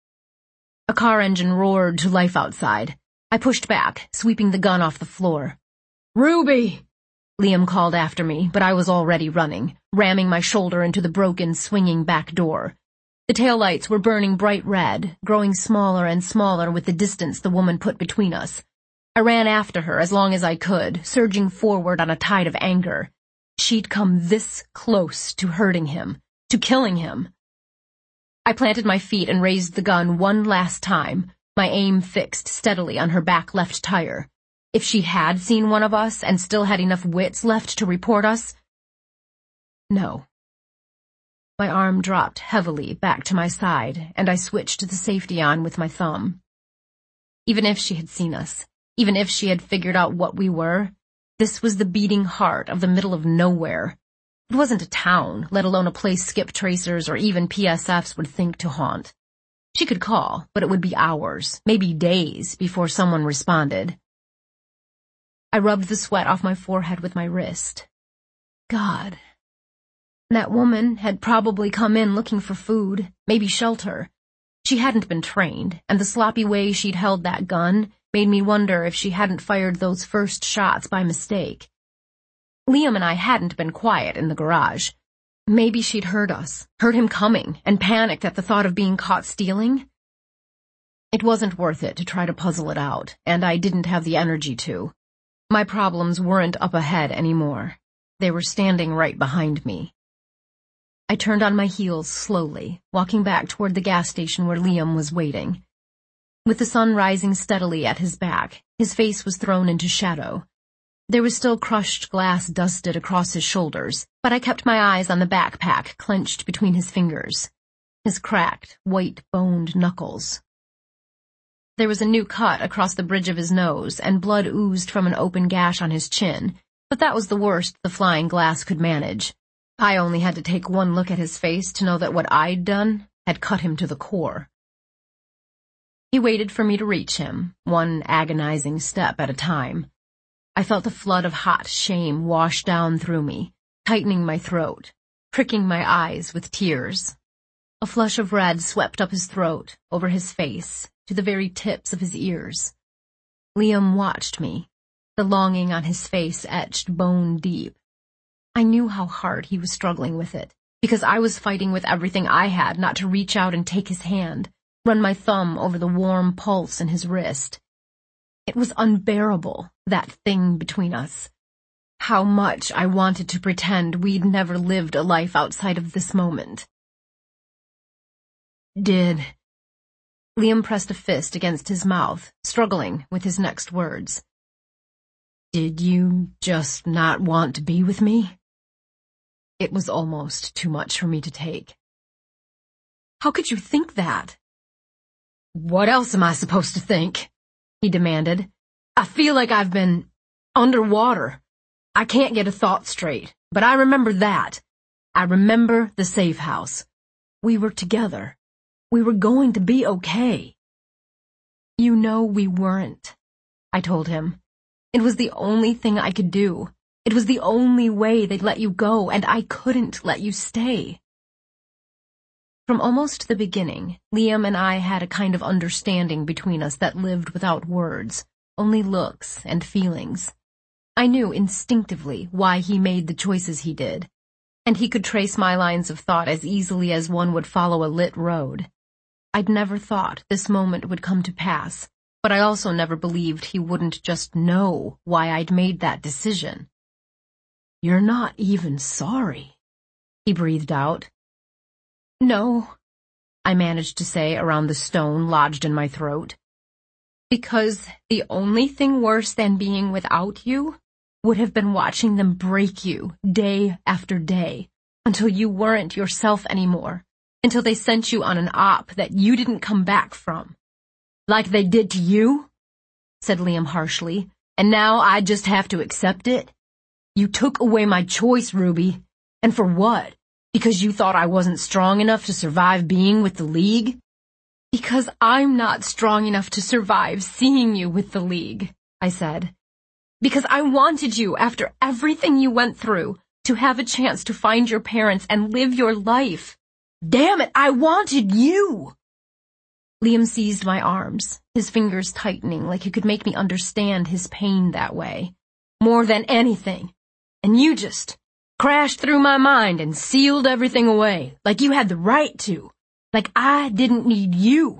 S1: A car engine roared to life outside. I pushed back, sweeping the gun off the floor. "Ruby!" Liam called after me, but I was already running, ramming my shoulder into the broken, swinging back door. The taillights were burning bright red, growing smaller and smaller with the distance the woman put between us. I ran after her as long as I could, surging forward on a tide of anger. She'd come this close to hurting him, to killing him. I planted my feet and raised the gun one last time, my aim fixed steadily on her back left tire. If she had seen one of us and still had enough wits left to report us... No. My arm dropped heavily back to my side, and I switched the safety on with my thumb. Even if she had seen us, even if she had figured out what we were, this was the beating heart of the middle of nowhere. It wasn't a town, let alone a place skip tracers or even P S Fs would think to haunt. She could call, but it would be hours, maybe days, before someone responded. I rubbed the sweat off my forehead with my wrist. God. That woman had probably come in looking for food, maybe shelter. She hadn't been trained, and the sloppy way she'd held that gun made me wonder if she hadn't fired those first shots by mistake. Liam and I hadn't been quiet in the garage. Maybe she'd heard us, heard him coming, and panicked at the thought of being caught stealing. It wasn't worth it to try to puzzle it out, and I didn't have the energy to. My problems weren't up ahead anymore. They were standing right behind me. I turned on my heels slowly, walking back toward the gas station where Liam was waiting. With the sun rising steadily at his back, his face was thrown into shadow. There was still crushed glass dusted across his shoulders, but I kept my eyes on the backpack clenched between his fingers, his cracked, white-boned knuckles. There was a new cut across the bridge of his nose, and blood oozed from an open gash on his chin, but that was the worst the flying glass could manage. I only had to take one look at his face to know that what I'd done had cut him to the core. He waited for me to reach him, one agonizing step at a time. I felt a flood of hot shame wash down through me, tightening my throat, pricking my eyes with tears. A flush of red swept up his throat, over his face, to the very tips of his ears. Liam watched me, the longing on his face etched bone deep. I knew how hard he was struggling with it, because I was fighting with everything I had not to reach out and take his hand, run my thumb over the warm pulse in his wrist. It was unbearable, that thing between us. How much I wanted to pretend we'd never lived a life outside of this moment. Did... Liam pressed a fist against his mouth, struggling with his next words. Did you just not want to be with me? It was almost too much for me to take. How could you think that? What else am I supposed to think? He demanded. I feel like I've been underwater, I can't get a thought straight, but I remember that. I remember the safe house. We were together. We were going to be okay. You know we weren't, I told him. It was the only thing I could do. It was the only way they'd let you go, and I couldn't let you stay. From almost the beginning, Liam and I had a kind of understanding between us that lived without words, only looks and feelings. I knew instinctively why he made the choices he did, and he could trace my lines of thought as easily as one would follow a lit road. I'd never thought this moment would come to pass, but I also never believed he wouldn't just know why I'd made that decision. "You're not even sorry," he breathed out. "No," I managed to say around the stone lodged in my throat. "Because the only thing worse than being without you would have been watching them break you day after day until you weren't yourself anymore, until they sent you on an op that you didn't come back from. Like they did to you," said Liam harshly, "and now I just have to accept it? You took away my choice, Ruby. And for what? Because you thought I wasn't strong enough to survive being with the League?" "Because I'm not strong enough to survive seeing you with the League," I said. "Because I wanted you, after everything you went through, to have a chance to find your parents and live your life. Damn it, I wanted you!" Liam seized my arms, his fingers tightening like he could make me understand his pain that way. "More than anything. And you just crashed through my mind and sealed everything away, like you had the right to, like I didn't need you.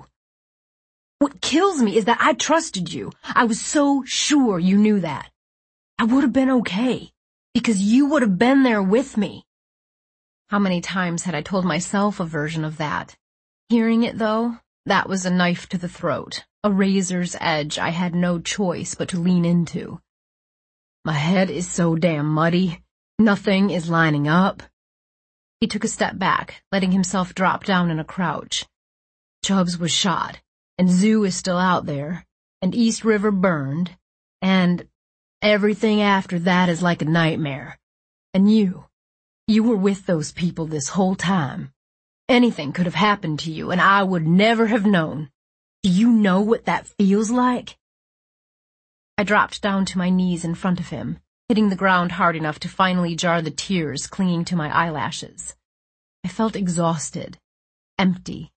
S1: What kills me is that I trusted you. I was so sure you knew that. I would have been okay, because you would have been there with me." How many times had I told myself a version of that? Hearing it, though, that was a knife to the throat, a razor's edge I had no choice but to lean into. "My head is so damn muddy. Nothing is lining up." He took a step back, letting himself drop down in a crouch. "Chubbs was shot, and Zoo is still out there, and East River burned, and everything after that is like a nightmare. And you, you were with those people this whole time. Anything could have happened to you, and I would never have known. Do you know what that feels like?" I dropped down to my knees in front of him, hitting the ground hard enough to finally jar the tears clinging to my eyelashes. I felt exhausted, empty.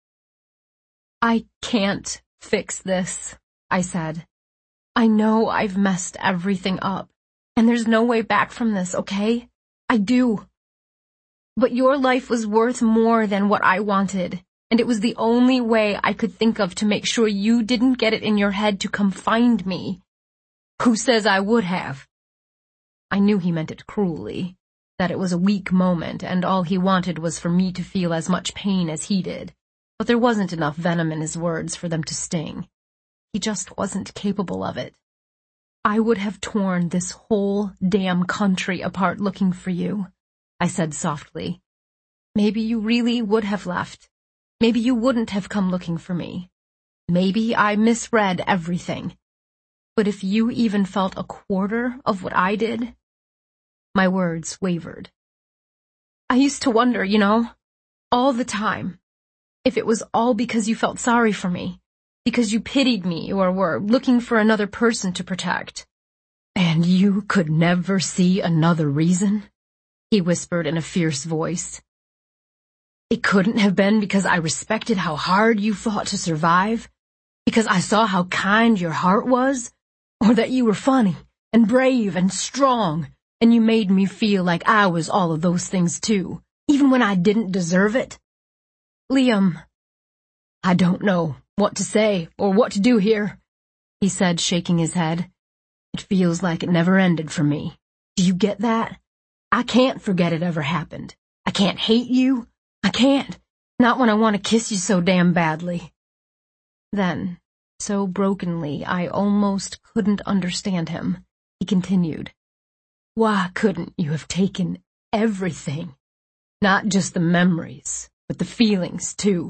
S1: "I can't fix this," I said. "I know I've messed everything up, and there's no way back from this, okay? I do. But your life was worth more than what I wanted, and it was the only way I could think of to make sure you didn't get it in your head to come find me. Who says I would have?" I knew he meant it cruelly, that it was a weak moment, and all he wanted was for me to feel as much pain as he did, but there wasn't enough venom in his words for them to sting. He just wasn't capable of it. "I would have torn this whole damn country apart looking for you," I said softly. "Maybe you really would have left. Maybe you wouldn't have come looking for me. Maybe I misread everything. But if you even felt a quarter of what I did..." My words wavered. "I used to wonder, you know, all the time, if it was all because you felt sorry for me, because you pitied me or were looking for another person to protect." "And you could never see another reason?" he whispered in a fierce voice. "It couldn't have been because I respected how hard you fought to survive? Because I saw how kind your heart was? Or that you were funny and brave and strong, and you made me feel like I was all of those things too, even when I didn't deserve it? Liam, I don't know what to say or what to do here," he said, shaking his head. "It feels like it never ended for me. Do you get that? I can't forget it ever happened. I can't hate you. I can't. Not when I want to kiss you so damn badly." Then, so brokenly I almost couldn't understand him, he continued, "Why couldn't you have taken everything? Not just the memories, but the feelings, too."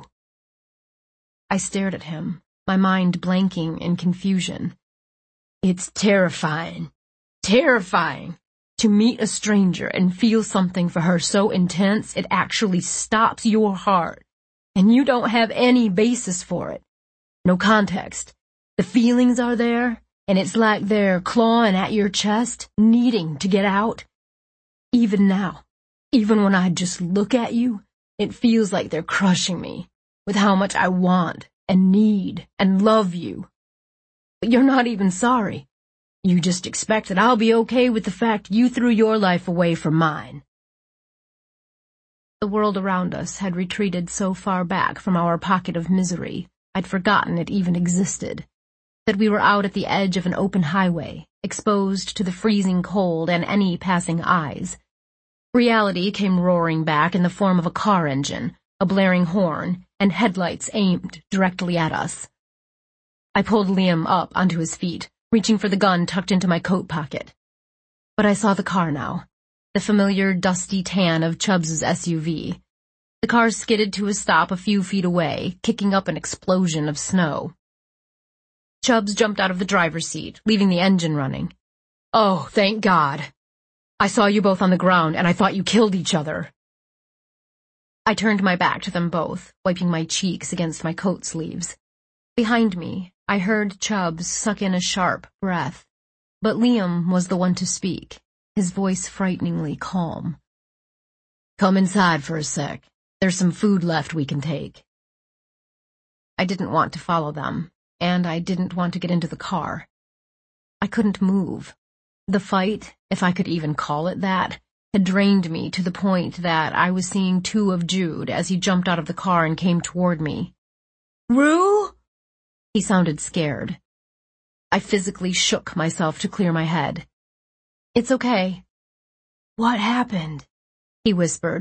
S1: I stared at him, my mind blanking in confusion. "It's terrifying. Terrifying. To meet a stranger and feel something for her so intense it actually stops your heart, and you don't have any basis for it. No context. The feelings are there, and it's like they're clawing at your chest, needing to get out. Even now, even when I just look at you, it feels like they're crushing me with how much I want and need and love you. But you're not even sorry. You just expect that I'll be okay with the fact you threw your life away for mine. The world around us had retreated so far back from our pocket of misery, I'd forgotten it even existed. That we were out at the edge of an open highway, exposed to the freezing cold and any passing eyes. Reality came roaring back in the form of a car engine, a blaring horn, and headlights aimed directly at us. I pulled Liam up onto his feet, reaching for the gun tucked into my coat pocket. But I saw the car now, the familiar dusty tan of Chubbs's S U V. The car skidded to a stop a few feet away, kicking up an explosion of snow. Chubbs jumped out of the driver's seat, leaving the engine running. "Oh, thank God. I saw you both on the ground, and I thought you killed each other." I turned my back to them both, wiping my cheeks against my coat sleeves. Behind me, I heard Chubbs suck in a sharp breath, but Liam was the one to speak, his voice frighteningly calm. "Come inside for a sec. There's some food left we can take." I didn't want to follow them, and I didn't want to get into the car. I couldn't move. The fight, if I could even call it that, had drained me to the point that I was seeing two of Jude as he jumped out of the car and came toward me. "Rue?" He sounded scared. I physically shook myself to clear my head. "It's okay." "What happened?" he whispered.